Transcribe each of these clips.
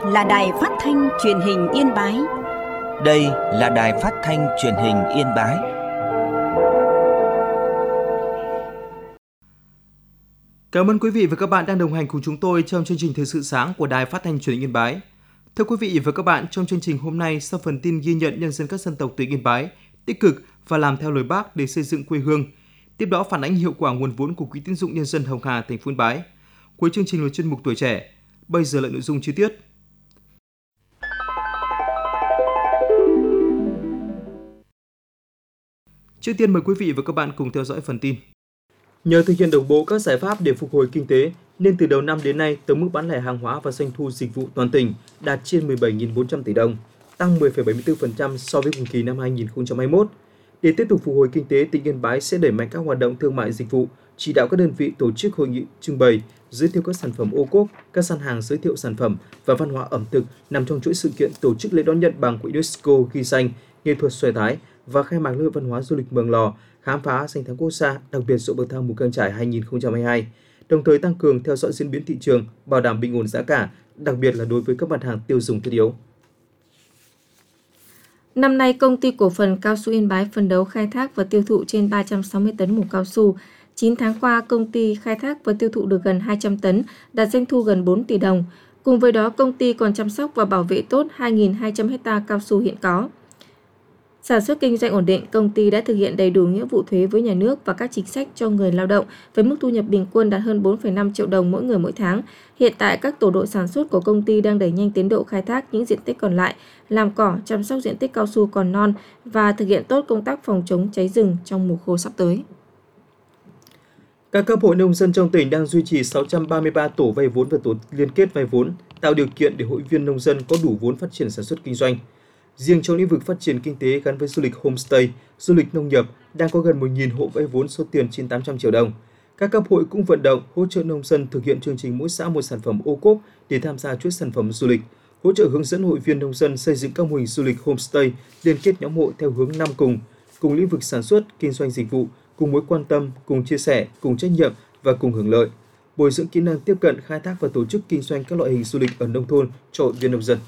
là Đài Phát thanh Truyền hình Yên Bái. Đây là Đài Phát thanh Truyền hình Yên Bái. Cảm ơn quý vị và các bạn đang đồng hành cùng chúng tôi trong chương trình Thời sự sáng của Đài Phát thanh Truyền hình Yên Bái. Thưa quý vị và các bạn, trong chương trình hôm nay, sau phần tin ghi nhận nhân dân các dân tộc tỉnh Yên Bái tích cực và làm theo lời Bác để xây dựng quê hương, tiếp đó phản ánh hiệu quả nguồn vốn của Quỹ tín dụng nhân dân Hồng Hà, thành phố Yên Bái. Cuối chương trình là chuyên mục Tuổi trẻ. Bây giờ là nội dung chi tiết. Trước tiên mời quý vị và các bạn cùng theo dõi phần tin. Nhờ thực hiện đồng bộ các giải pháp để phục hồi kinh tế, nên từ đầu năm đến nay, tổng mức bán lẻ hàng hóa và doanh thu dịch vụ toàn tỉnh đạt trên 17.400 tỷ đồng, tăng 10,74% so với cùng kỳ năm 2021. Để tiếp tục phục hồi kinh tế, tỉnh Yên Bái sẽ đẩy mạnh các hoạt động thương mại dịch vụ, chỉ đạo các đơn vị tổ chức hội nghị trưng bày, giới thiệu các sản phẩm ô cốp, các gian hàng giới thiệu sản phẩm và văn hóa ẩm thực nằm trong chuỗi sự kiện tổ chức lễ đón nhận bằng của UNESCO ghi danh nghệ thuật xòe thái và khai mạc lễ hội văn hóa du lịch Mường Lò, khám phá danh thắng quốc gia đặc biệt ruộng bậc thang Mù Căng Chải 2022, đồng thời tăng cường theo dõi diễn biến thị trường, bảo đảm bình ổn giá cả, đặc biệt là đối với các mặt hàng tiêu dùng thiết yếu. Năm nay, Công ty Cổ phần Cao su Yên Bái phấn đấu khai thác và tiêu thụ trên 360 tấn mủ cao su. 9 tháng qua, công ty khai thác và tiêu thụ được gần 200 tấn, đạt doanh thu gần 4 tỷ đồng. Cùng với đó, công ty còn chăm sóc và bảo vệ tốt 2.200 ha cao su hiện có. Sản xuất kinh doanh ổn định, công ty đã thực hiện đầy đủ nghĩa vụ thuế với nhà nước và các chính sách cho người lao động với mức thu nhập bình quân đạt hơn 4,5 triệu đồng mỗi người mỗi tháng. Hiện tại, các tổ đội sản xuất của công ty đang đẩy nhanh tiến độ khai thác những diện tích còn lại, làm cỏ, chăm sóc diện tích cao su còn non và thực hiện tốt công tác phòng chống cháy rừng trong mùa khô sắp tới. Các cấp hội nông dân trong tỉnh đang duy trì 633 tổ vay vốn và tổ liên kết vay vốn, tạo điều kiện để hội viên nông dân có đủ vốn phát triển sản xuất kinh doanh. Riêng trong lĩnh vực phát triển kinh tế gắn với du lịch homestay, du lịch nông nghiệp đang có gần 1.000 hộ vay vốn số tiền trên 800 triệu đồng. Các cấp hội cũng vận động hỗ trợ nông dân thực hiện chương trình mỗi xã một sản phẩm ô cốp để tham gia chuỗi sản phẩm du lịch, hỗ trợ hướng dẫn hội viên nông dân xây dựng các mô hình du lịch homestay, liên kết nhóm hộ theo hướng 5 cùng lĩnh vực sản xuất, kinh doanh dịch vụ, cùng mối quan tâm, cùng chia sẻ, cùng trách nhiệm và cùng hưởng lợi, bồi dưỡng kỹ năng tiếp cận, khai thác và tổ chức kinh doanh các loại hình du lịch ở nông thôn cho hội viên nông dân.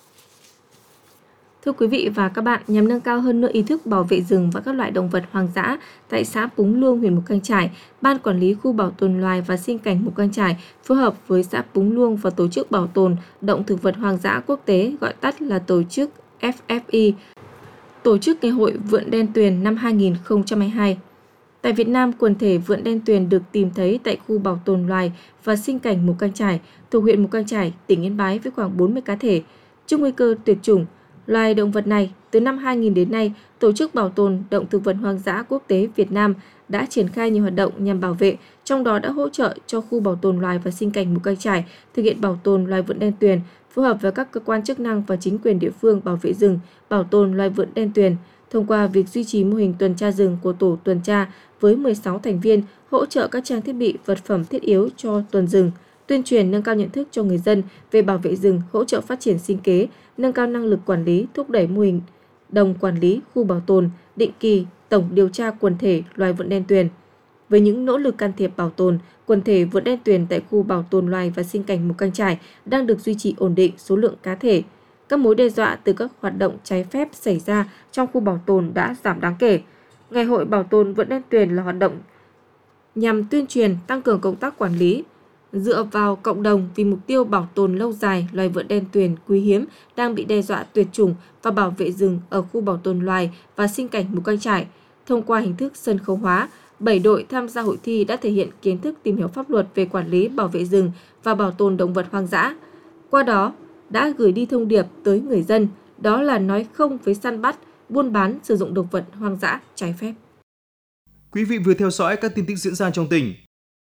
Thưa quý vị và các bạn, nhằm nâng cao hơn nữa ý thức bảo vệ rừng và các loại động vật hoang dã, tại xã Púng Luông, huyện Mù Căng Chải, Ban Quản lý Khu Bảo tồn Loài và Sinh cảnh Mù Căng Chải phối hợp với xã Púng Luông và Tổ chức Bảo tồn Động thực vật hoang dã quốc tế, gọi tắt là tổ chức FFI, tổ chức Ngày hội Vượn đen tuyền năm 2022. Tại Việt Nam, quần thể vượn đen tuyền được tìm thấy tại Khu Bảo tồn Loài và Sinh cảnh Mù Căng Chải, thuộc huyện Mù Căng Chải, tỉnh Yên Bái với khoảng 40 cá thể. Trước nguy cơ tuyệt chủng, loài động vật này, từ năm 2000 đến nay, Tổ chức Bảo tồn Động thực vật hoang dã quốc tế Việt Nam đã triển khai nhiều hoạt động nhằm bảo vệ, trong đó đã hỗ trợ cho Khu Bảo tồn Loài và Sinh cảnh Mù Căng Chải thực hiện bảo tồn loài vượn đen tuyền, phối hợp với các cơ quan chức năng và chính quyền địa phương bảo vệ rừng, bảo tồn loài vượn đen tuyền, thông qua việc duy trì mô hình tuần tra rừng của tổ tuần tra với 16 thành viên, hỗ trợ các trang thiết bị, vật phẩm thiết yếu cho tuần rừng, tuyên truyền nâng cao nhận thức cho người dân về bảo vệ rừng, hỗ trợ phát triển sinh kế, nâng cao năng lực quản lý, thúc đẩy mô hình đồng quản lý khu bảo tồn, định kỳ, tổng điều tra quần thể loài vượn đen tuyền. Với những nỗ lực can thiệp bảo tồn, quần thể vượn đen tuyền tại Khu Bảo tồn Loài và Sinh cảnh Mù Căng Chải đang được duy trì ổn định số lượng cá thể. Các mối đe dọa từ các hoạt động trái phép xảy ra trong khu bảo tồn đã giảm đáng kể. Ngày hội bảo tồn vượn đen tuyền là hoạt động nhằm tuyên truyền, tăng cường công tác quản lý, dựa vào cộng đồng vì mục tiêu bảo tồn lâu dài loài vượn đen tuyền quý hiếm đang bị đe dọa tuyệt chủng và bảo vệ rừng ở Khu Bảo tồn Loài và Sinh cảnh Mù Căng Chải. Thông qua hình thức sân khấu hóa, 7 đội tham gia hội thi đã thể hiện kiến thức tìm hiểu pháp luật về quản lý, bảo vệ rừng và bảo tồn động vật hoang dã. Qua đó, đã gửi đi thông điệp tới người dân, đó là nói không với săn bắt, buôn bán, sử dụng động vật hoang dã trái phép. Quý vị vừa theo dõi các tin tức diễn ra trong tỉnh.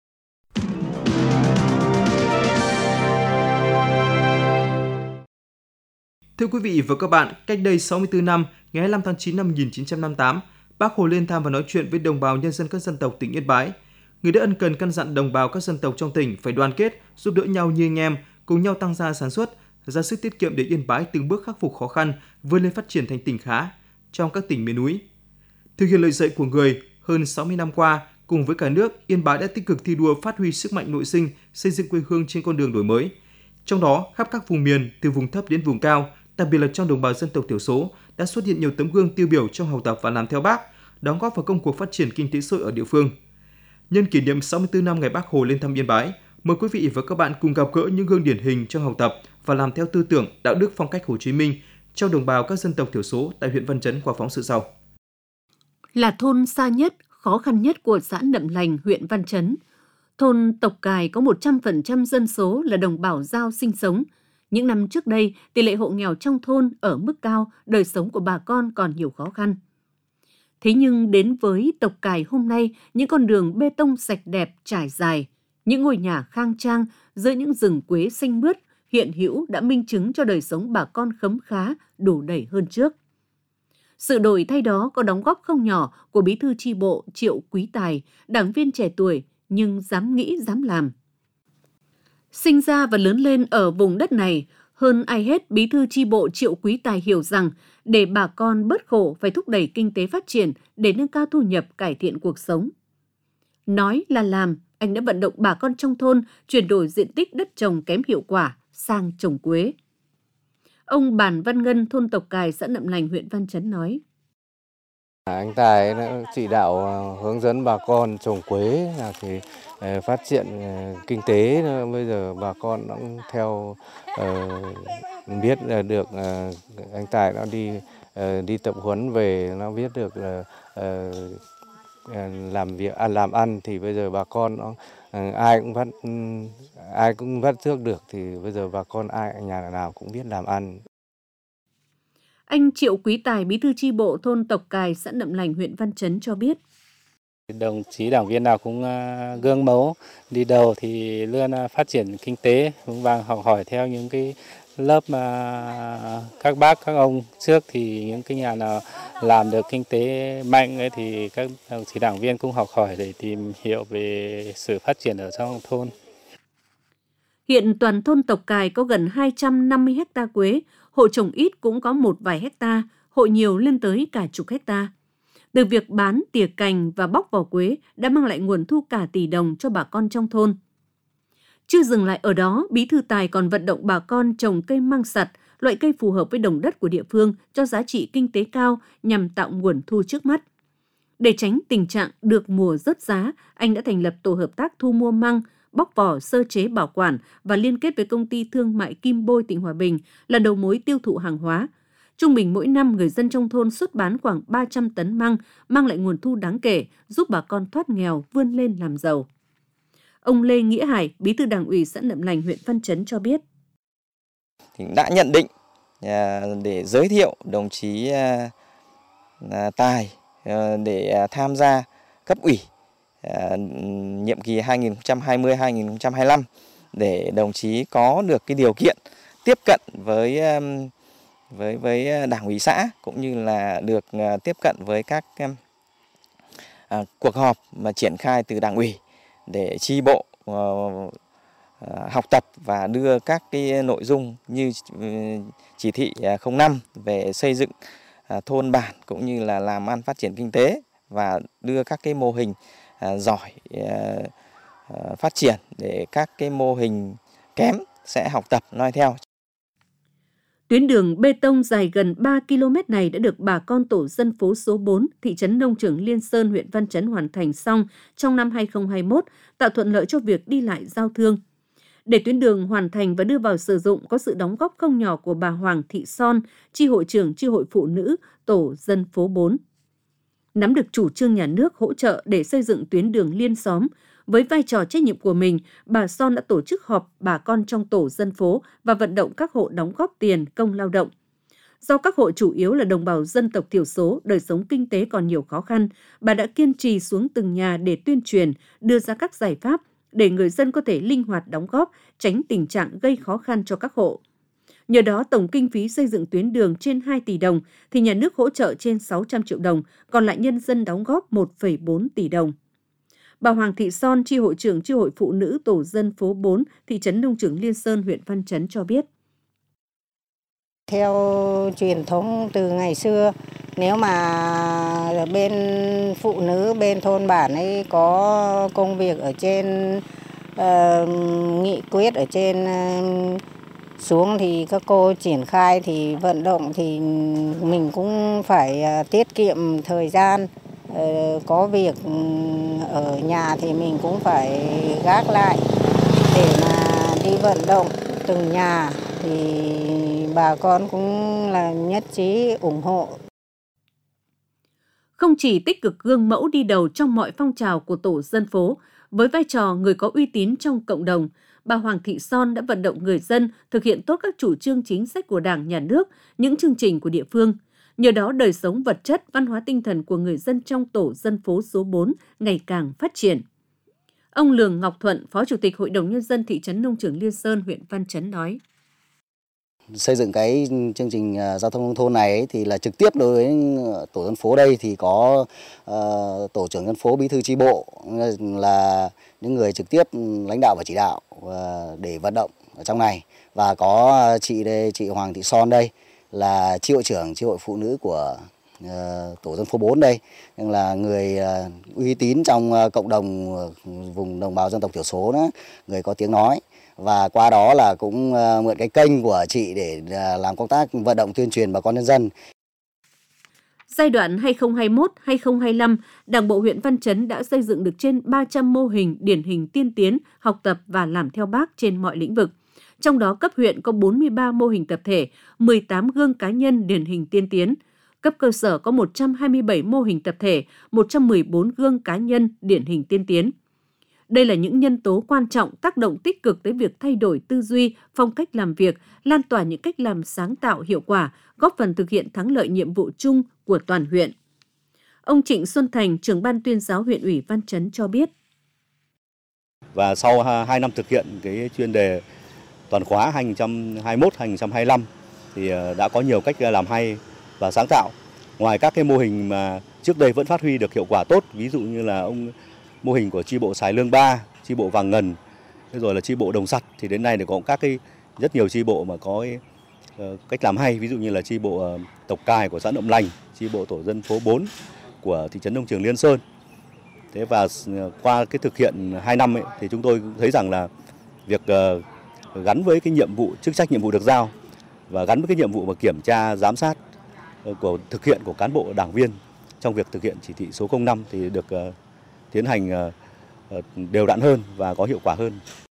Thưa quý vị và các bạn, cách đây 64 năm, ngày 25 tháng 9 năm 1958, Bác Hồ lên thăm và nói chuyện với đồng bào nhân dân các dân tộc tỉnh Yên Bái. Người đã ân cần căn dặn đồng bào các dân tộc trong tỉnh phải đoàn kết, giúp đỡ nhau như anh em, cùng nhau tăng gia sản xuất, ra sức tiết kiệm để Yên Bái từng bước khắc phục khó khăn, vươn lên phát triển thành tỉnh khá trong các tỉnh miền núi. Thực hiện lời dạy của người, hơn 60 năm qua, cùng với cả nước, Yên Bái đã tích cực thi đua phát huy sức mạnh nội sinh, xây dựng quê hương trên con đường đổi mới. Trong đó, khắp các vùng miền, từ vùng thấp đến vùng cao, đặc biệt là trong đồng bào dân tộc thiểu số, đã xuất hiện nhiều tấm gương tiêu biểu trong học tập và làm theo Bác, đóng góp vào công cuộc phát triển kinh tế xã hội ở địa phương. Nhân kỷ niệm 64 năm ngày Bác Hồ lên thăm Yên Bái, mời quý vị và các bạn cùng gặp gỡ những gương điển hình trong học tập và làm theo tư tưởng, đạo đức phong cách Hồ Chí Minh trong đồng bào các dân tộc thiểu số tại huyện Văn Chấn qua phóng sự sau. Là thôn xa nhất, khó khăn nhất của xã Nậm Lành, huyện Văn Chấn, thôn Tộc Cài có 100% dân số là đồng bào Dao sinh sống. Những năm trước đây, tỷ lệ hộ nghèo trong thôn ở mức cao, đời sống của bà con còn nhiều khó khăn. Thế nhưng đến với Tộc Cài hôm nay, những con đường bê tông sạch đẹp trải dài, những ngôi nhà khang trang giữa những rừng quế xanh mướt hiện hữu đã minh chứng cho đời sống bà con khấm khá, đủ đầy hơn trước. Sự đổi thay đó có đóng góp không nhỏ của Bí thư chi bộ Triệu Quý Tài, đảng viên trẻ tuổi nhưng dám nghĩ dám làm. Sinh ra và lớn lên ở vùng đất này, hơn ai hết Bí thư chi bộ Triệu Quý Tài hiểu rằng để bà con bớt khổ phải thúc đẩy kinh tế phát triển để nâng cao thu nhập, cải thiện cuộc sống. Nói là làm, anh đã vận động bà con trong thôn chuyển đổi diện tích đất trồng kém hiệu quả sang trồng quế. Ông Bàn Văn Ngân, thôn Tộc Cài, xã Nậm Lành, huyện Văn Chấn nói. Anh Tài đã chỉ đạo hướng dẫn bà con trồng quế thì phát triển kinh tế. Bây giờ bà con cũng theo biết là được anh Tài đã đi tập huấn về, nó biết được là làm ăn thì bây giờ bà con ai cũng bắt trước được, thì bây giờ bà con nhà nào cũng biết làm ăn. Anh Triệu Quý Tài, Bí thư chi bộ thôn Tộc Cài, xã Nậm Lành, huyện Văn Chấn cho biết. Đồng chí đảng viên nào cũng gương mẫu, đi đầu thì luôn phát triển kinh tế, vững vàng học hỏi theo những cái lớp mà các bác, các ông trước, thì những cái nhà nào làm được kinh tế mạnh ấy thì các đồng chí đảng viên cũng học hỏi để tìm hiểu về sự phát triển ở trong thôn. Hiện toàn thôn Tộc Cài có gần 250 ha quế, hộ trồng ít cũng có một vài hecta, hộ nhiều lên tới cả chục hecta. Từ việc bán, tỉa cành và bóc vỏ quế đã mang lại nguồn thu cả tỷ đồng cho bà con trong thôn. Chưa dừng lại ở đó, Bí thư Tài còn vận động bà con trồng cây măng sặt, loại cây phù hợp với đồng đất của địa phương cho giá trị kinh tế cao nhằm tạo nguồn thu trước mắt. Để tránh tình trạng được mùa rớt giá, anh đã thành lập tổ hợp tác thu mua măng, bóc vỏ, sơ chế bảo quản và liên kết với công ty thương mại Kim Bôi tỉnh Hòa Bình là đầu mối tiêu thụ hàng hóa. Trung bình mỗi năm, người dân trong thôn xuất bán khoảng 300 tấn măng, mang lại nguồn thu đáng kể, giúp bà con thoát nghèo, vươn lên làm giàu. Ông Lê Nghĩa Hải, Bí thư Đảng ủy xã Nậm Lành, huyện Văn Chấn cho biết. Đã nhận định để giới thiệu đồng chí Tài để tham gia cấp ủy nhiệm kỳ 2020-2025 để đồng chí có được cái điều kiện tiếp cận với Đảng ủy xã, cũng như là được tiếp cận với các cuộc họp mà triển khai từ Đảng ủy để chi bộ học tập và đưa các cái nội dung như chỉ thị 05 về xây dựng thôn bản cũng như là làm ăn phát triển kinh tế, và đưa các cái mô hình giỏi phát triển để các cái mô hình kém sẽ học tập noi theo. Tuyến đường bê tông dài gần 3 km này đã được bà con tổ dân phố số 4, thị trấn Nông Trường Liên Sơn, huyện Văn Chấn hoàn thành xong trong năm 2021, tạo thuận lợi cho việc đi lại giao thương. Để tuyến đường hoàn thành và đưa vào sử dụng có sự đóng góp không nhỏ của bà Hoàng Thị Son, chi hội trưởng chi hội phụ nữ tổ dân phố 4. Nắm được chủ trương nhà nước hỗ trợ để xây dựng tuyến đường liên xóm, với vai trò trách nhiệm của mình, bà Son đã tổ chức họp bà con trong tổ dân phố và vận động các hộ đóng góp tiền công lao động. Do các hộ chủ yếu là đồng bào dân tộc thiểu số, đời sống kinh tế còn nhiều khó khăn, bà đã kiên trì xuống từng nhà để tuyên truyền, đưa ra các giải pháp để người dân có thể linh hoạt đóng góp, tránh tình trạng gây khó khăn cho các hộ. Nhờ đó, tổng kinh phí xây dựng tuyến đường trên 2 tỷ đồng, thì nhà nước hỗ trợ trên 600 triệu đồng, còn lại nhân dân đóng góp 1,4 tỷ đồng. Bà Hoàng Thị Son, chi hội trưởng chi hội phụ nữ tổ dân phố 4, thị trấn Nông Trường Liên Sơn, huyện Văn Chấn cho biết. Theo truyền thống từ ngày xưa, nếu mà bên phụ nữ bên thôn bản ấy có công việc ở trên nghị quyết ở trên xuống thì các cô triển khai thì vận động thì mình cũng phải tiết kiệm thời gian. Có việc ở nhà thì mình cũng phải gác lại để mà đi vận động từng nhà, thì bà con cũng là nhất trí ủng hộ. Không chỉ tích cực gương mẫu đi đầu trong mọi phong trào của tổ dân phố, với vai trò người có uy tín trong cộng đồng, bà Hoàng Thị Son đã vận động người dân thực hiện tốt các chủ trương chính sách của Đảng, Nhà nước, những chương trình của địa phương. Nhờ đó, đời sống vật chất, văn hóa tinh thần của người dân trong tổ dân phố số 4 ngày càng phát triển. Ông Lường Ngọc Thuận, Phó Chủ tịch Hội đồng Nhân dân thị trấn Nông Trường Liên Sơn, huyện Văn Chấn nói. Xây dựng cái chương trình giao thông nông thôn này ấy, thì là trực tiếp đối với tổ dân phố đây thì có tổ trưởng dân phố, bí thư chi bộ là những người trực tiếp lãnh đạo và chỉ đạo để vận động ở trong này, và có chị Hoàng Thị Son đây là chi hội trưởng chi hội phụ nữ của tổ dân phố 4 đây, là người uy tín trong cộng đồng vùng đồng bào dân tộc thiểu số đó, người có tiếng nói. Và qua đó là cũng mượn cái kênh của chị để làm công tác vận động tuyên truyền bà con nhân dân. Giai đoạn 2021-2025, Đảng bộ huyện Văn Chấn đã xây dựng được trên 300 mô hình điển hình tiên tiến, học tập và làm theo Bác trên mọi lĩnh vực. Trong đó cấp huyện có 43 mô hình tập thể, 18 gương cá nhân điển hình tiên tiến. Cấp cơ sở có 127 mô hình tập thể, 114 gương cá nhân điển hình tiên tiến. Đây là những nhân tố quan trọng tác động tích cực tới việc thay đổi tư duy, phong cách làm việc, lan tỏa những cách làm sáng tạo hiệu quả, góp phần thực hiện thắng lợi nhiệm vụ chung của toàn huyện. Ông Trịnh Xuân Thành, trưởng ban tuyên giáo huyện ủy Văn Chấn cho biết. Và sau 2 năm thực hiện cái chuyên đề toàn khóa 2021-2025 thì đã có nhiều cách làm hay và sáng tạo. Ngoài các cái mô hình mà trước đây vẫn phát huy được hiệu quả tốt, ví dụ như là mô hình của chi bộ Sài Lương 3, chi bộ Vàng Ngần, rồi là chi bộ Đồng Sặt, thì đến nay thì có các cái rất nhiều chi bộ mà có cách làm hay, ví dụ như là chi bộ Tộc Cài của xã Nậm Lành, chi bộ tổ dân phố 4 của thị trấn Nông Trường Liên Sơn. Thế và qua cái thực hiện 2 năm ấy, thì chúng tôi thấy rằng là việc gắn với cái nhiệm vụ, chức trách nhiệm vụ được giao và gắn với cái nhiệm vụ mà kiểm tra giám sát của thực hiện của cán bộ đảng viên trong việc thực hiện chỉ thị số 05 thì được tiến hành đều đặn hơn và có hiệu quả hơn.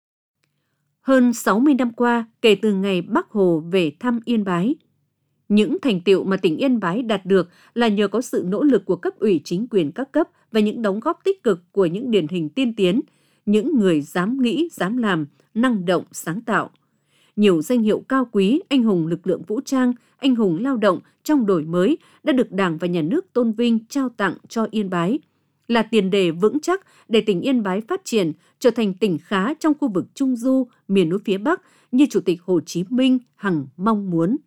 Hơn 60 năm qua, kể từ ngày Bác Hồ về thăm Yên Bái, những thành tựu mà tỉnh Yên Bái đạt được là nhờ có sự nỗ lực của cấp ủy chính quyền các cấp và những đóng góp tích cực của những điển hình tiên tiến, những người dám nghĩ, dám làm, năng động, sáng tạo. Nhiều danh hiệu cao quý, anh hùng lực lượng vũ trang, anh hùng lao động trong đổi mới đã được Đảng và Nhà nước tôn vinh trao tặng cho Yên Bái, là tiền đề vững chắc để tỉnh Yên Bái phát triển, trở thành tỉnh khá trong khu vực Trung Du, miền núi phía Bắc như Chủ tịch Hồ Chí Minh hằng mong muốn.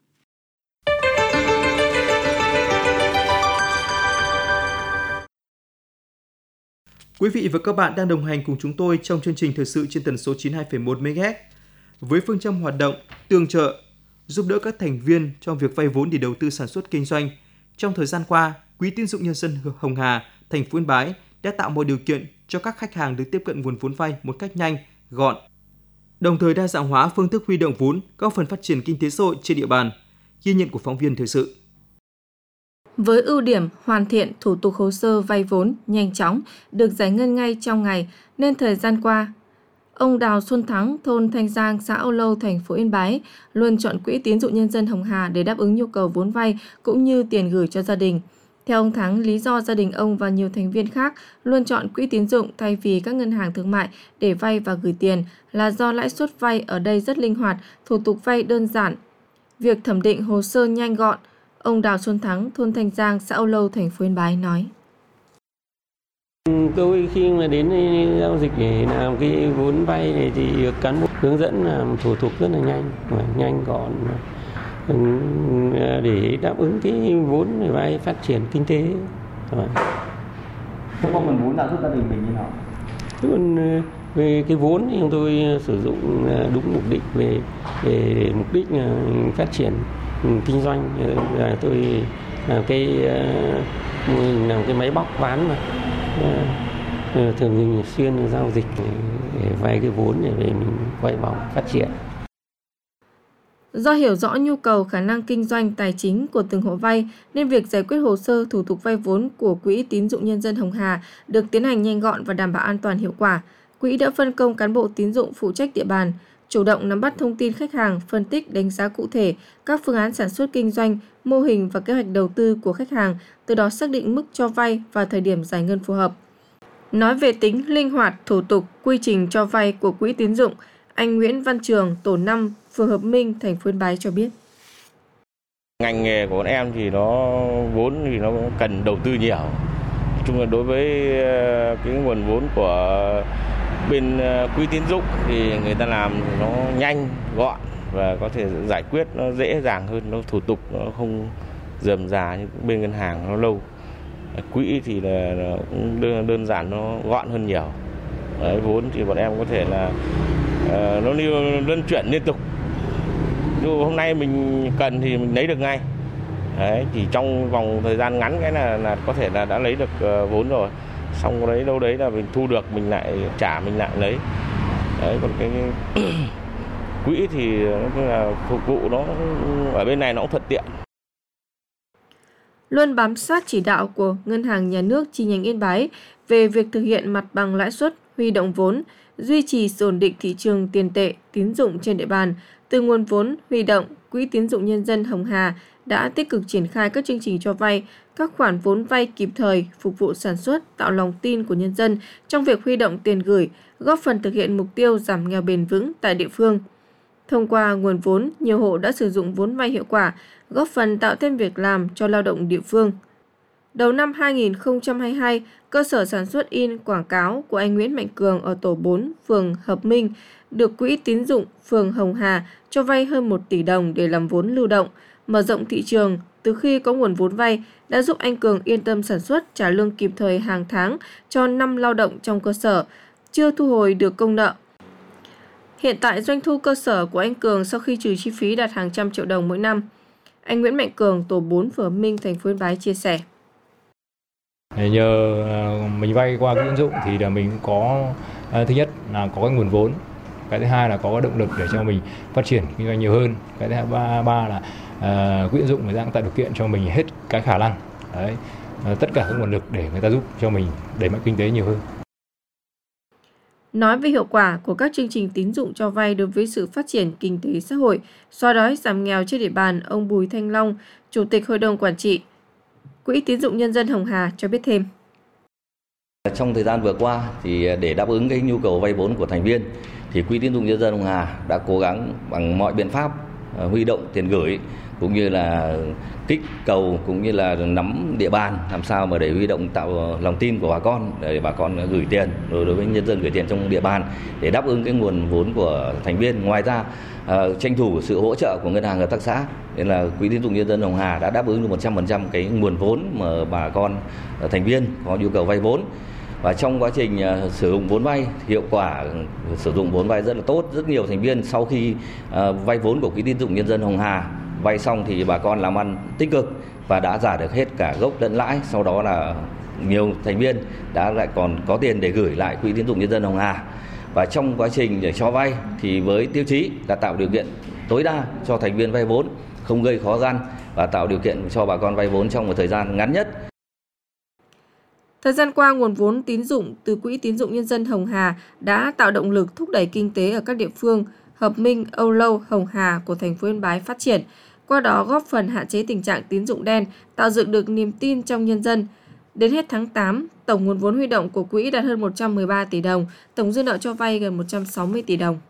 Quý vị và các bạn đang đồng hành cùng chúng tôi trong chương trình thời sự trên tần số 92,1 MHz với phương châm hoạt động tương trợ, giúp đỡ các thành viên trong việc vay vốn để đầu tư sản xuất kinh doanh. Trong thời gian qua, Quỹ tín dụng nhân dân Hồng Hà, thành phố Yên Bái đã tạo mọi điều kiện cho các khách hàng được tiếp cận nguồn vốn vay một cách nhanh, gọn, đồng thời đa dạng hóa phương thức huy động vốn, góp phần phát triển kinh tế xã hội trên địa bàn. Ghi nhận của phóng viên thời sự. Với ưu điểm hoàn thiện thủ tục hồ sơ vay vốn nhanh chóng, được giải ngân ngay trong ngày, nên thời gian qua, ông Đào Xuân Thắng, thôn Thanh Giang, xã Âu Lâu, thành phố Yên Bái luôn chọn Quỹ tín dụng nhân dân Hồng Hà để đáp ứng nhu cầu vốn vay cũng như tiền gửi cho gia đình. Theo ông Thắng, lý do gia đình ông và nhiều thành viên khác luôn chọn Quỹ tín dụng thay vì các ngân hàng thương mại để vay và gửi tiền là do lãi suất vay ở đây rất linh hoạt, thủ tục vay đơn giản, việc thẩm định hồ sơ nhanh gọn. Ông Đào Xuân Thắng, thôn Thanh Giang, xã Âu Lâu, thành phố Yên Bái nói. Tôi khi mà đến giao dịch để làm cái vốn vay này thì cán bộ hướng dẫn làm thủ tục rất là nhanh gọn để đáp ứng cái vốn để vay phát triển kinh tế. Không có nguồn vốn nào giúp gia đình mình như nào? Còn về cái vốn thì chúng tôi sử dụng đúng mục đích về mục đích phát triển kinh doanh. Tôi làm cái máy bóc ván mà thường xuyên giao dịch để vay cái vốn để mình quay vòng phát triển. Do hiểu rõ nhu cầu khả năng kinh doanh tài chính của từng hộ vay nên việc giải quyết hồ sơ thủ tục vay vốn của Quỹ Tín dụng Nhân dân Hồng Hà được tiến hành nhanh gọn và đảm bảo an toàn hiệu quả. Quỹ đã phân công cán bộ tín dụng phụ trách địa bàn, chủ động nắm bắt thông tin khách hàng, phân tích, đánh giá cụ thể các phương án sản xuất kinh doanh, mô hình và kế hoạch đầu tư của khách hàng, từ đó xác định mức cho vay và thời điểm giải ngân phù hợp. Nói về tính linh hoạt, thủ tục, quy trình cho vay của Quỹ tín dụng, anh Nguyễn Văn Trường, tổ 5, phường Hợp Minh, thành phố Yên Bái cho biết. Ngành nghề của bọn em thì vốn thì nó cần đầu tư nhiều. Nói chung là đối với cái nguồn vốn của bên Quỹ tín dụng thì người ta làm nó nhanh, gọn và có thể giải quyết nó dễ dàng hơn, nó thủ tục nó không rườm rà như bên ngân hàng nó lâu. Quỹ thì là đơn giản, nó gọn hơn nhiều. Đấy, vốn thì bọn em có thể là nó luân chuyển liên tục. Dù hôm nay mình cần thì mình lấy được ngay. Đấy, chỉ trong vòng thời gian ngắn cái là có thể là đã lấy được vốn rồi. Xong đấy đâu đấy là mình thu được mình lại trả, mình lại lấy. Đấy, còn cái quỹ thì nó là phục vụ nó ở bên này nó cũng thuận tiện. Luôn bám sát chỉ đạo của Ngân hàng Nhà nước chi nhánh Yên Bái về việc thực hiện mặt bằng lãi suất, huy động vốn, duy trì sự ổn định thị trường tiền tệ, tín dụng trên địa bàn. Từ nguồn vốn huy động, Quỹ Tín dụng Nhân dân Hồng Hà đã tích cực triển khai các chương trình cho vay, các khoản vốn vay kịp thời, phục vụ sản xuất, tạo lòng tin của nhân dân trong việc huy động tiền gửi, góp phần thực hiện mục tiêu giảm nghèo bền vững tại địa phương. Thông qua nguồn vốn, nhiều hộ đã sử dụng vốn vay hiệu quả, góp phần tạo thêm việc làm cho lao động địa phương. Đầu năm 2022, cơ sở sản xuất in quảng cáo của anh Nguyễn Mạnh Cường ở tổ 4, phường Hợp Minh được Quỹ Tín dụng phường Hồng Hà cho vay hơn 1 tỷ đồng để làm vốn lưu động, mở rộng thị trường. Từ khi có nguồn vốn vay đã giúp anh Cường yên tâm sản xuất, trả lương kịp thời hàng tháng cho 5 lao động trong cơ sở, chưa thu hồi được công nợ. Hiện tại doanh thu cơ sở của anh Cường sau khi trừ chi phí đạt hàng trăm triệu đồng mỗi năm. Anh Nguyễn Mạnh Cường, tổ 4, phường Hợp Minh, thành phố Yên Bái chia sẻ. Nhờ mình vay qua quỹ tín dụng thì là mình có thứ nhất là có cái nguồn vốn, cái thứ hai là có động lực để cho mình phát triển kinh doanh nhiều hơn, cái thứ ba là quỹ tín dụng người ta tạo điều kiện cho mình hết cái khả năng. Đấy, tất cả các nguồn lực để người ta giúp cho mình đẩy mạnh kinh tế nhiều hơn. Nói về hiệu quả của các chương trình tín dụng cho vay đối với sự phát triển kinh tế xã hội, xóa đói giảm nghèo trên địa bàn, ông Bùi Thanh Long, Chủ tịch Hội đồng Quản trị Quỹ Tín dụng Nhân dân Hồng Hà cho biết thêm. Trong thời gian vừa qua thì để đáp ứng cái nhu cầu vay vốn của thành viên thì Quỹ Tín dụng Nhân dân Hồng Hà đã cố gắng bằng mọi biện pháp huy động tiền gửi cũng như là kích cầu cũng như là nắm địa bàn làm sao mà để huy động tạo lòng tin của bà con để bà con gửi tiền, đối với nhân dân gửi tiền trong địa bàn để đáp ứng cái nguồn vốn của thành viên. Ngoài ra tranh thủ sự hỗ trợ của ngân hàng hợp tác xã nên là Quỹ Tín dụng Nhân dân Hồng Hà đã đáp ứng được 100% cái nguồn vốn mà bà con thành viên có nhu cầu vay vốn. Và trong quá trình sử dụng vốn vay, hiệu quả sử dụng vốn vay rất là tốt. Rất nhiều thành viên sau khi vay vốn của Quỹ Tín dụng Nhân dân Hồng Hà vay xong thì bà con làm ăn tích cực và đã trả được hết cả gốc lẫn lãi. Sau đó là nhiều thành viên đã lại còn có tiền để gửi lại Quỹ Tín dụng Nhân dân Hồng Hà. Và trong quá trình để cho vay thì với tiêu chí là tạo điều kiện tối đa cho thành viên vay vốn, không gây khó khăn và tạo điều kiện cho bà con vay vốn trong một thời gian ngắn nhất. Thời gian qua, nguồn vốn tín dụng từ Quỹ Tín dụng Nhân dân Hồng Hà đã tạo động lực thúc đẩy kinh tế ở các địa phương Hợp Minh, Âu Lâu, Hồng Hà của thành phố Yên Bái phát triển, qua đó góp phần hạn chế tình trạng tín dụng đen, tạo dựng được niềm tin trong nhân dân. Đến hết tháng 8, tổng nguồn vốn huy động của quỹ đạt hơn 113 tỷ đồng, tổng dư nợ cho vay gần 160 tỷ đồng.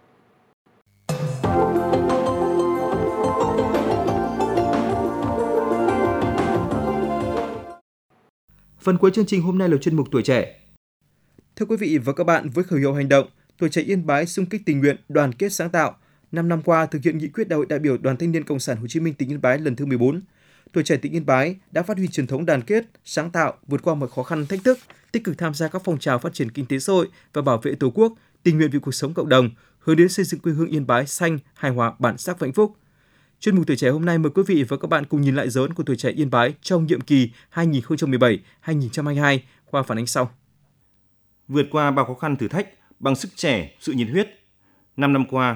Phần cuối chương trình hôm nay là chuyên mục Tuổi Trẻ. Thưa quý vị và các bạn, với khẩu hiệu hành động, Tuổi Trẻ Yên Bái xung kích tình nguyện, đoàn kết sáng tạo, 5 năm qua thực hiện nghị quyết Đại hội đại biểu Đoàn Thanh niên Cộng sản Hồ Chí Minh tỉnh Yên Bái lần thứ 14, Tuổi Trẻ tỉnh Yên Bái đã phát huy truyền thống đoàn kết, sáng tạo, vượt qua mọi khó khăn thách thức, tích cực tham gia các phong trào phát triển kinh tế xã hội và bảo vệ Tổ quốc, tình nguyện vì cuộc sống cộng đồng, hướng đến xây dựng quê hương Yên Bái xanh, hài hòa, bản sắc và hạnh phúc. Chuyên mục Tuổi Trẻ hôm nay mời quý vị và các bạn cùng nhìn lại dấu ấn của Tuổi Trẻ Yên Bái trong nhiệm kỳ 2017-2022 qua phản ánh sau. Vượt qua bao khó khăn thử thách bằng sức trẻ, sự nhiệt huyết, 5 năm qua,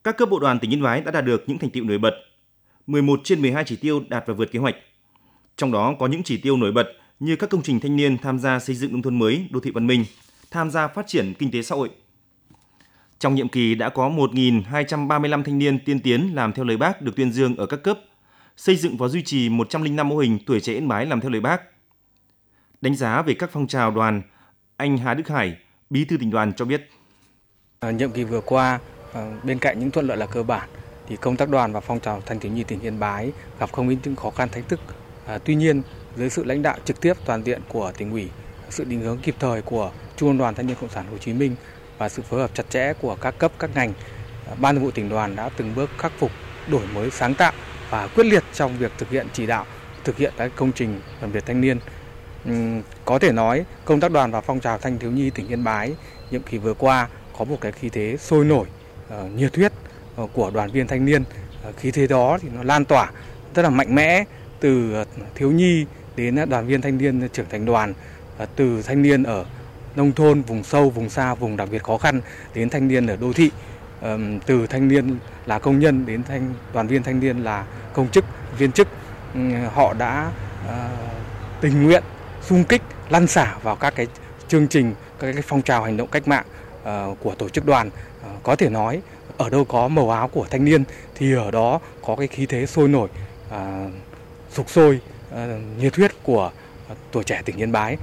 Các cấp bộ đoàn tỉnh Yên Bái đã đạt được những thành tựu nổi bật. 11 trên 12 chỉ tiêu đạt và vượt kế hoạch. Trong đó có những chỉ tiêu nổi bật như các công trình thanh niên tham gia xây dựng nông thôn mới, đô thị văn minh, tham gia phát triển kinh tế xã hội. Trong nhiệm kỳ đã có 1.235 thanh niên tiên tiến làm theo lời Bác được tuyên dương ở các cấp, xây dựng và duy trì 105 mô hình tuổi trẻ Yên Bái làm theo lời Bác. Đánh giá về các phong trào đoàn, anh Hà Đức Hải, Bí thư tỉnh đoàn cho biết. Nhiệm kỳ vừa qua, bên cạnh những thuận lợi là cơ bản, thì công tác đoàn và phong trào thanh thiếu nhi tỉnh Yên Bái gặp không ít những khó khăn thách thức. Tuy nhiên, dưới sự lãnh đạo trực tiếp toàn diện của tỉnh ủy, sự định hướng kịp thời của Trung ương Đoàn Thanh niên Cộng sản Hồ Chí Minh và sự phối hợp chặt chẽ của các cấp các ngành, Ban Thường vụ tỉnh đoàn đã từng bước khắc phục, đổi mới sáng tạo và quyết liệt trong việc thực hiện chỉ đạo, thực hiện các công trình đoàn viên thanh niên. Có thể nói, công tác đoàn và phong trào thanh thiếu nhi tỉnh Yên Bái nhiệm kỳ vừa qua có một cái khí thế sôi nổi, nhiệt huyết của đoàn viên thanh niên. Khí thế đó thì nó lan tỏa rất là mạnh mẽ từ thiếu nhi đến đoàn viên thanh niên trưởng thành đoàn, từ thanh niên ở nông thôn, vùng sâu, vùng xa, vùng đặc biệt khó khăn đến thanh niên ở đô thị, từ thanh niên là công nhân đến đoàn viên thanh niên là công chức, viên chức. Họ đã tình nguyện, xung kích, lăn xả vào các cái chương trình, các cái phong trào hành động cách mạng của tổ chức đoàn. Có thể nói ở đâu có màu áo của thanh niên thì ở đó có cái khí thế sôi nổi, sục sôi, nhiệt huyết của tuổi trẻ tỉnh Yên Bái.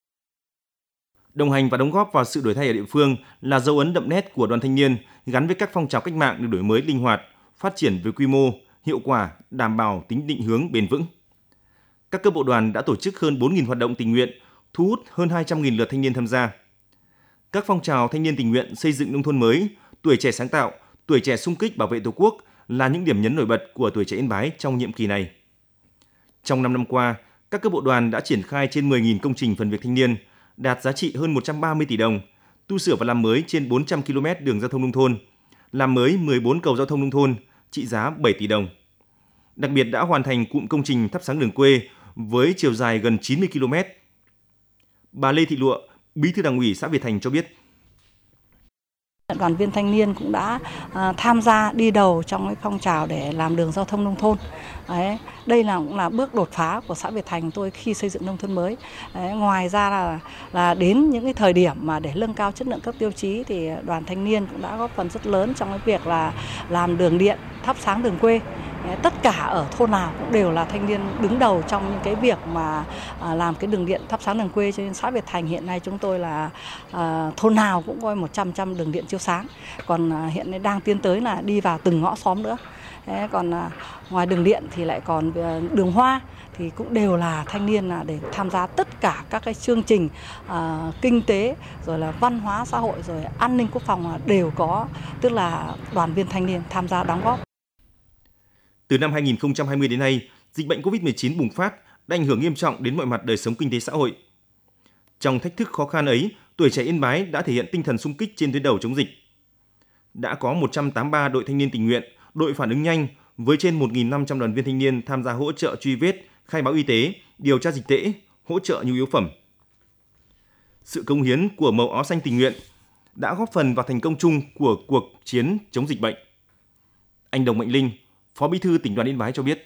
Đồng hành và đóng góp vào sự đổi thay ở địa phương là dấu ấn đậm nét của đoàn thanh niên gắn với các phong trào cách mạng được đổi mới linh hoạt, phát triển về quy mô, hiệu quả, đảm bảo tính định hướng bền vững. Các cấp bộ đoàn đã tổ chức hơn 4.000 hoạt động tình nguyện, thu hút hơn 200.000 lượt thanh niên tham gia. Các phong trào thanh niên tình nguyện xây dựng nông thôn mới, tuổi trẻ sáng tạo, tuổi trẻ xung kích bảo vệ Tổ quốc là những điểm nhấn nổi bật của tuổi trẻ Yên Bái trong nhiệm kỳ này. Trong 5 năm qua, các cấp bộ đoàn đã triển khai trên 10.000 công trình phần việc thanh niên, đạt giá trị hơn 130 tỷ đồng, tu sửa và làm mới trên 400 km đường giao thông nông thôn, làm mới 14 cầu giao thông nông thôn, trị giá 7 tỷ đồng. Đặc biệt đã hoàn thành cụm công trình thắp sáng đường quê với chiều dài gần 90 km. Bà Lê Thị Lụa, Bí thư Đảng ủy xã Việt Thành cho biết. Đoàn viên thanh niên cũng đã tham gia đi đầu trong cái phong trào để làm đường giao thông nông thôn. Đấy, đây cũng là bước đột phá của xã Việt Thành tôi khi xây dựng nông thôn mới. Đấy, ngoài ra là đến những cái thời điểm mà để nâng cao chất lượng các tiêu chí thì đoàn thanh niên cũng đã góp phần rất lớn trong cái việc là làm đường điện, thắp sáng đường quê. Tất cả ở thôn nào cũng đều là thanh niên đứng đầu trong những cái việc mà làm cái đường điện thắp sáng đường quê. Cho nên xã Việt Thành hiện nay chúng tôi là thôn nào cũng có 100% đường điện chiếu sáng. Còn hiện nay đang tiến tới là đi vào từng ngõ xóm nữa. Còn ngoài đường điện thì lại còn đường hoa thì cũng đều là thanh niên là để tham gia tất cả các cái chương trình kinh tế rồi là văn hóa xã hội rồi an ninh quốc phòng đều có, tức là đoàn viên thanh niên tham gia đóng góp. Từ năm 2020 đến nay, dịch bệnh COVID-19 bùng phát đã ảnh hưởng nghiêm trọng đến mọi mặt đời sống kinh tế xã hội. Trong thách thức khó khăn ấy, tuổi trẻ Yên Bái đã thể hiện tinh thần xung kích trên tuyến đầu chống dịch. Đã có 183 đội thanh niên tình nguyện, đội phản ứng nhanh với trên 1.500 đoàn viên thanh niên tham gia hỗ trợ truy vết, khai báo y tế, điều tra dịch tễ, hỗ trợ nhu yếu phẩm. Sự cống hiến của màu áo xanh tình nguyện đã góp phần vào thành công chung của cuộc chiến chống dịch bệnh. Anh Đồng Mạnh Linh, Phó Bí thư tỉnh đoàn Yên Bái cho biết.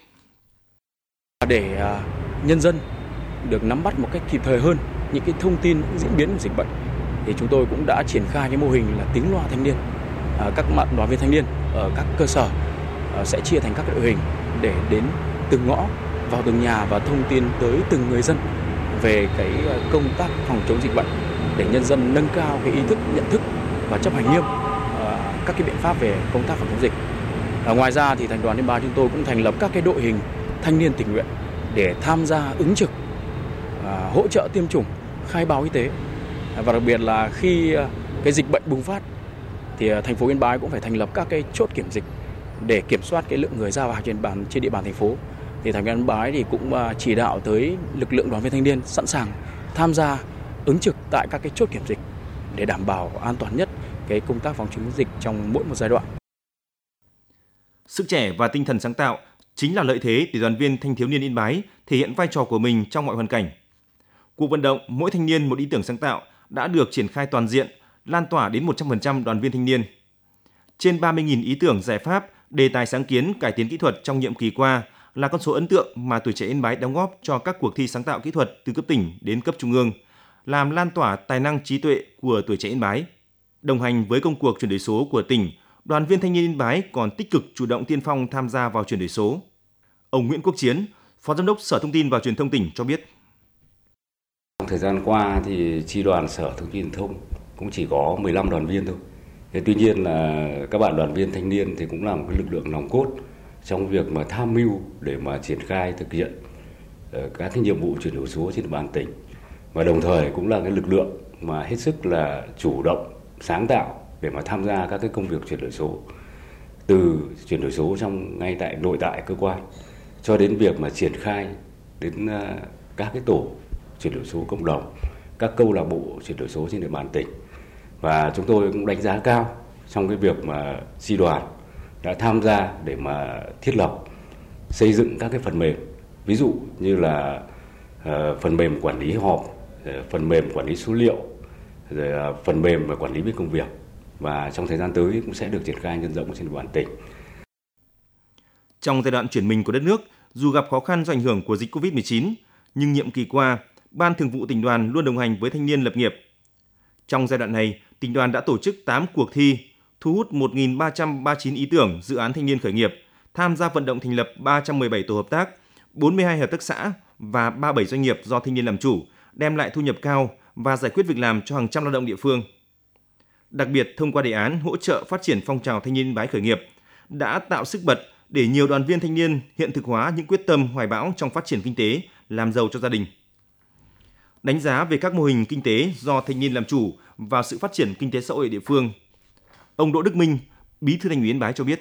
Để nhân dân được nắm bắt một cách kịp thời hơn những cái thông tin diễn biến của dịch bệnh thì chúng tôi cũng đã triển khai cái mô hình là tiếng loa thanh niên. Các đoàn viên thanh niên ở các cơ sở sẽ chia thành các đội hình để đến từng ngõ, vào từng nhà và thông tin tới từng người dân về cái công tác phòng chống dịch bệnh để nhân dân nâng cao cái ý thức, nhận thức và chấp hành nghiêm các cái biện pháp về công tác phòng chống dịch. Ngoài ra thì thành đoàn Yên Bái chúng tôi cũng thành lập các cái đội hình thanh niên tình nguyện để tham gia ứng trực, hỗ trợ tiêm chủng, khai báo y tế. Và đặc biệt là khi cái dịch bệnh bùng phát thì thành phố Yên Bái cũng phải thành lập các cái chốt kiểm dịch để kiểm soát cái lượng người ra vào trên địa bàn thành phố. Thì thành phố Yên Bái thì cũng chỉ đạo tới lực lượng đoàn viên thanh niên sẵn sàng tham gia ứng trực tại các cái chốt kiểm dịch để đảm bảo an toàn nhất cái công tác phòng chống dịch trong mỗi một giai đoạn. Sức trẻ và tinh thần sáng tạo chính là lợi thế để đoàn viên thanh thiếu niên Yên Bái thể hiện vai trò của mình trong mọi hoàn cảnh. Cuộc vận động mỗi thanh niên một ý tưởng sáng tạo đã được triển khai toàn diện, lan tỏa đến 100% đoàn viên thanh niên. Trên 30.000 ý tưởng, giải pháp, đề tài sáng kiến, cải tiến kỹ thuật trong nhiệm kỳ qua là con số ấn tượng mà Tuổi Trẻ Yên Bái đóng góp cho các cuộc thi sáng tạo kỹ thuật từ cấp tỉnh đến cấp trung ương, làm lan tỏa tài năng trí tuệ của Tuổi Trẻ Yên Bái. Đồng hành với công cuộc chuyển đổi số của tỉnh, Đoàn viên Thanh niên Yên Bái còn tích cực chủ động tiên phong tham gia vào chuyển đổi số. Ông Nguyễn Quốc Chiến, Phó Giám đốc Sở Thông tin và Truyền thông tỉnh cho biết. Trong thời gian qua thì chi đoàn Sở Thông tin Truyền thông cũng chỉ có 15 đoàn viên thôi. Tuy nhiên là các bạn đoàn viên thanh niên thì cũng là một cái lực lượng nòng cốt trong việc mà tham mưu để mà triển khai thực hiện các cái nhiệm vụ chuyển đổi số trên địa bàn tỉnh, và đồng thời cũng là cái lực lượng mà hết sức là chủ động, sáng tạo để mà tham gia các cái công việc chuyển đổi số, từ chuyển đổi số ngay tại nội tại cơ quan cho đến việc mà triển khai đến các cái tổ chuyển đổi số cộng đồng, các câu lạc bộ chuyển đổi số trên địa bàn tỉnh. Và chúng tôi cũng đánh giá cao trong cái việc mà chi đoàn đã tham gia để mà thiết lập, xây dựng các cái phần mềm, ví dụ như là phần mềm quản lý họp, phần mềm quản lý số liệu, rồi phần mềm và quản lý công việc, và trong thời gian tới cũng sẽ được triển khai nhân rộng trên địa bàn tỉnh. Trong giai đoạn chuyển mình của đất nước, dù gặp khó khăn do ảnh hưởng của dịch Covid-19, nhưng nhiệm kỳ qua, Ban Thường vụ Tỉnh đoàn luôn đồng hành với thanh niên lập nghiệp. Trong giai đoạn này, Tỉnh đoàn đã tổ chức 8 cuộc thi, thu hút 1.339 ý tưởng dự án thanh niên khởi nghiệp, tham gia vận động thành lập 317 tổ hợp tác, 42 hợp tác xã và 37 doanh nghiệp do thanh niên làm chủ, đem lại thu nhập cao và giải quyết việc làm cho hàng trăm lao động địa phương. Đặc biệt, thông qua đề án hỗ trợ phát triển phong trào thanh niên Yên Bái khởi nghiệp, đã tạo sức bật để nhiều đoàn viên thanh niên hiện thực hóa những quyết tâm hoài bão trong phát triển kinh tế, làm giàu cho gia đình. Đánh giá về các mô hình kinh tế do thanh niên làm chủ và sự phát triển kinh tế xã hội địa phương, ông Đỗ Đức Minh, Bí thư Thành ủy Yên Bái cho biết.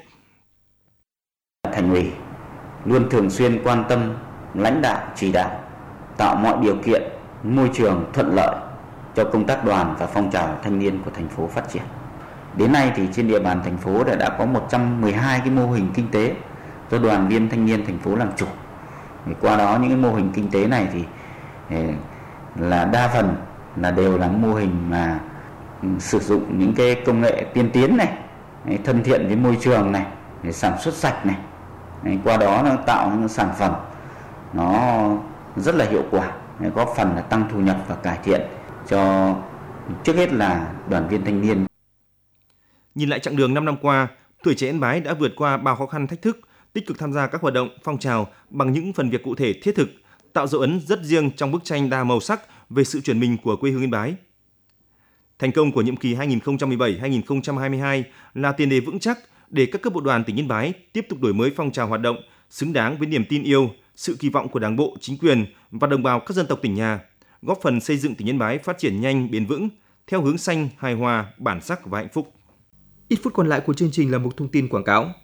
Thành ủy luôn thường xuyên quan tâm, lãnh đạo, chỉ đạo, tạo mọi điều kiện, môi trường thuận lợi cho công tác đoàn và phong trào thanh niên của thành phố phát triển. Đến nay thì trên địa bàn thành phố đã có 112 cái mô hình kinh tế do đoàn viên thanh niên thành phố làm chủ. Qua đó những cái mô hình kinh tế này thì là đa phần là đều là mô hình mà sử dụng những cái công nghệ tiên tiến này, thân thiện với môi trường này, để sản xuất sạch này. Qua đó nó tạo những sản phẩm nó rất là hiệu quả, góp phần là tăng thu nhập và cải thiện cho trước hết là đoàn viên thanh niên. Nhìn lại chặng đường 5 năm qua, Tuổi Trẻ Yên Bái đã vượt qua bao khó khăn thách thức, tích cực tham gia các hoạt động phong trào bằng những phần việc cụ thể thiết thực, tạo dấu ấn rất riêng trong bức tranh đa màu sắc về sự chuyển mình của quê hương Yên Bái. Thành công của nhiệm kỳ 2017-2022 là tiền đề vững chắc để các cấp bộ đoàn tỉnh Yên Bái tiếp tục đổi mới phong trào hoạt động xứng đáng với niềm tin yêu, sự kỳ vọng của Đảng bộ, chính quyền và đồng bào các dân tộc tỉnh nhà, góp phần xây dựng tỉnh Yên Bái phát triển nhanh, bền vững theo hướng xanh, hài hòa, bản sắc và hạnh phúc. Ít phút còn lại của chương trình là một thông tin quảng cáo.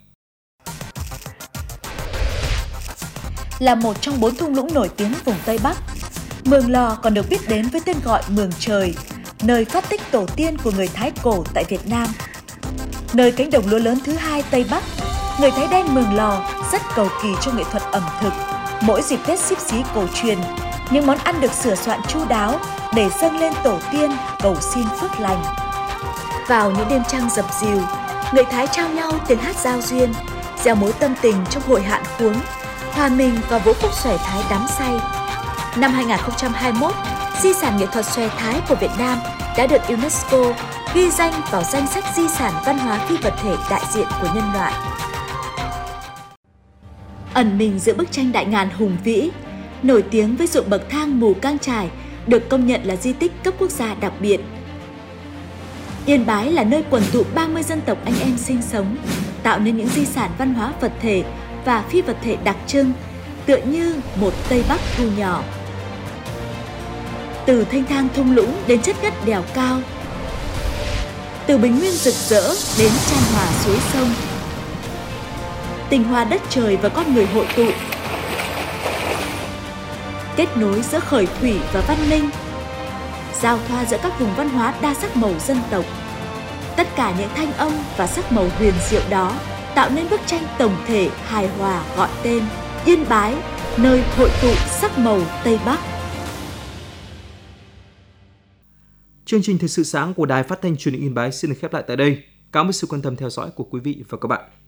Là một trong 4 thung lũng nổi tiếng vùng Tây Bắc, Mường Lò còn được biết đến với tên gọi Mường Trời, nơi phát tích tổ tiên của người Thái cổ tại Việt Nam. Nơi cánh đồng lúa lớn thứ 2 Tây Bắc, người Thái đen Mường Lò rất cầu kỳ cho nghệ thuật ẩm thực. Mỗi dịp Tết Xíp Xí cổ truyền, những món ăn được sửa soạn chu đáo để dâng lên tổ tiên cầu xin phước lành. Vào những đêm trăng dập dìu, người Thái trao nhau tiếng hát giao duyên, gieo mối tâm tình trong hội hạn khuống, hòa mình vào vũ khúc xòe Thái đắm say. Năm 2021, di sản nghệ thuật xòe Thái của Việt Nam đã được UNESCO ghi danh vào danh sách di sản văn hóa phi vật thể đại diện của nhân loại. Ẩn mình giữa bức tranh đại ngàn hùng vĩ, nổi tiếng với ruộng bậc thang Mù Cang Chải, được công nhận là di tích cấp quốc gia đặc biệt. Yên Bái là nơi quần tụ 30 dân tộc anh em sinh sống, tạo nên những di sản văn hóa vật thể và phi vật thể đặc trưng, tựa như một Tây Bắc thu nhỏ. Từ thanh thang thung lũng đến chất ngất đèo cao, từ bình nguyên rực rỡ đến chan hòa suối sông, tình hòa đất trời và con người hội tụ, kết nối giữa khởi thủy và văn minh, giao thoa giữa các vùng văn hóa đa sắc màu dân tộc. Tất cả những thanh âm và sắc màu huyền diệu đó tạo nên bức tranh tổng thể hài hòa gọi tên Yên Bái, nơi hội tụ sắc màu Tây Bắc. Chương trình Thời sự sáng của Đài Phát thanh Truyền hình Yên Bái xin được khép lại tại đây. Cảm ơn sự quan tâm theo dõi của quý vị và các bạn.